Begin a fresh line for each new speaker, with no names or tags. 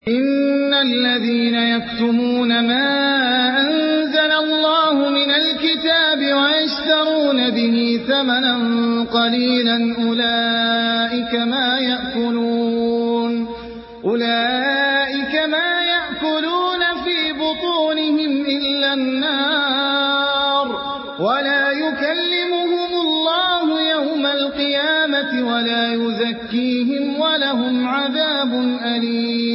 إن الذين يكتمون ما أنزل الله من الكتاب ويشترون به ثمنا قليلا أولئك ما يأكلون في بطونهم إلا النار ولا يكلمهم الله يوم القيامة ولا يزكيهم ولهم عذاب أليم